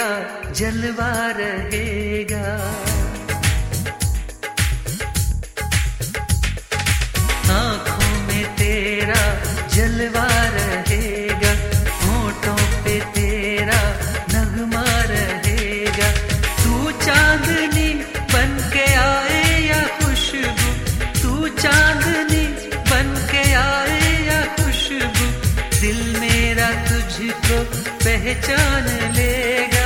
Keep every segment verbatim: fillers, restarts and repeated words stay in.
जलवा रहेगा। आँखों में तेरा जलवा रहेगा, होठों पे तेरा नगमा रहेगा। तू चांदनी बन के आए या खुशबू, तू चांदनी बन के आए या खुशबू, दिल मेरा तुझको पहचान लेगा।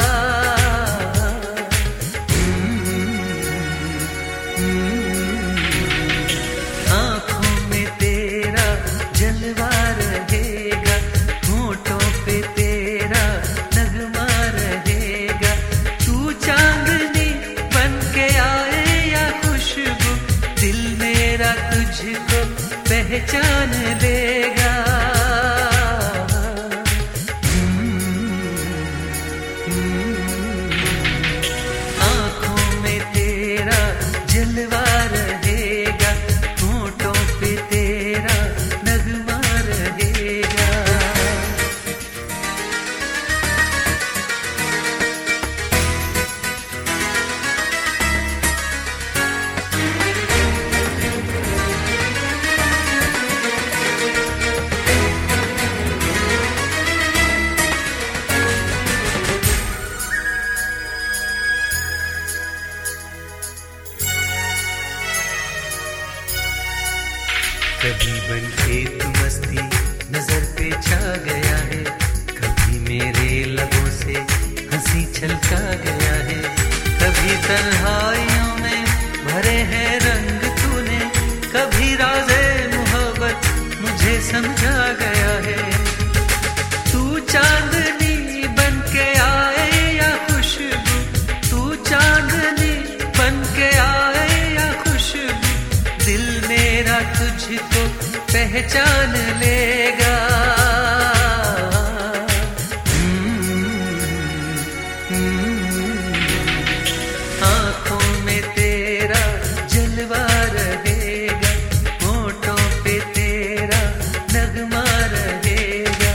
आँखों में तेरा जलवा रहेगा, होठों पे तेरा नगमा रहेगा। तू चांदनी बन के आए या खुशबू, दिल मेरा तुझको पहचान लेगा। आँखों में तेरा जलवा रहेगा, होठों पे तेरा नगमा रहेगा। कभी बन के तू मस्ती नजर पे छा गया है, कभी मेरे लबों से हंसी छलका गया है। कभी तन्हाइयों में भरे हैं रंग तूने, कभी राज़े मोहब्बत मुझे समझा गया है। तू चांदनी बन के आए या खुशबू, तू चांदनी बन के आए या खुशबू, दिल मेरा तुझको पहचान लेगा। आँखों में तेरा जलवा रहेगा, होठों पे तेरा नगमा रहेगा।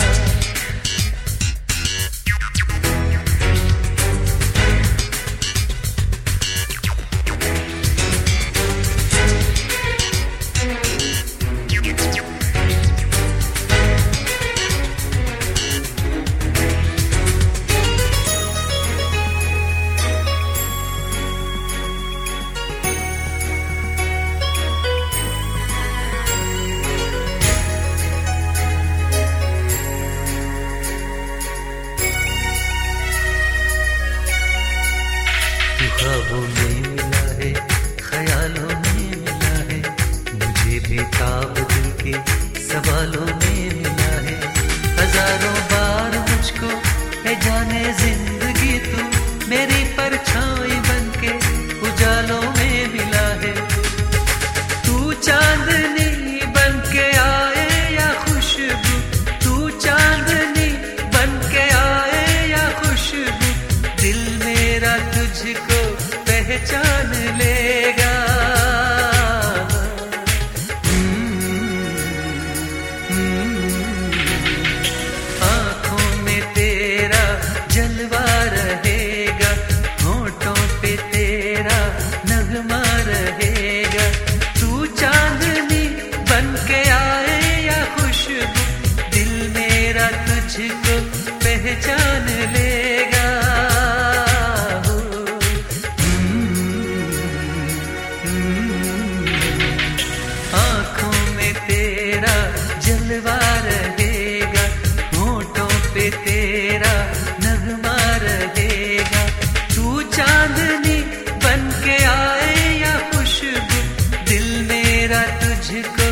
ख्वाबों में मिला है, ख्यालों में मिला है, मुझे बेताब दिल के सवालों में मिला है। हजारों बार मुझको है जाने जिंदगी तू, मेरी परछाई बन के उजालों में मिला है। तू चांदनी बन के आए या खुशबू, तू चांदनी बन के आए या खुशबू, दिल मेरा तुझको पहचान लेगा। आँखों में तेरा जलवा रहेगा, होठों पे तेरा नगमा रहेगा। तू चांदनी बन के आए या खुशबू, दिल मेरा तुझको पहचान लेगा। आँखों में तेरा जलवा रहेगा, होठों पे तेरा नगमा रहेगा। तू चांदनी बन के आए या खुशबू, दिल मेरा तुझको